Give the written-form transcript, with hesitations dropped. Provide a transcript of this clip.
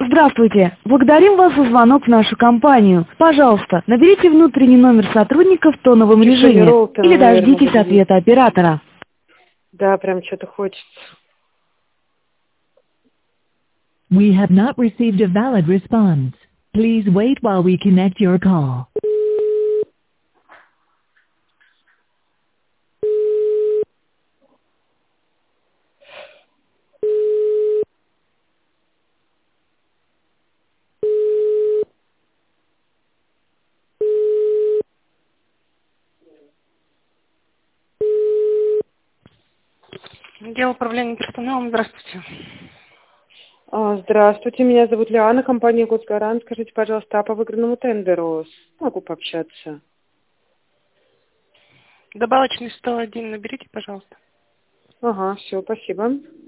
Здравствуйте. Благодарим вас за звонок в нашу компанию. Пожалуйста, наберите внутренний номер сотрудника в тоновом режиме или дождитесь ответа оператора. Да, прям что-то хочется. We have not received a valid response. Please wait while we connect your call. Отдел управления персоналом, здравствуйте. Здравствуйте, меня зовут Лиана, компания Госгарант. Скажите, пожалуйста, а по выигранному тендеру могу пообщаться? Добавочный 101 наберите, пожалуйста. Ага, все, спасибо.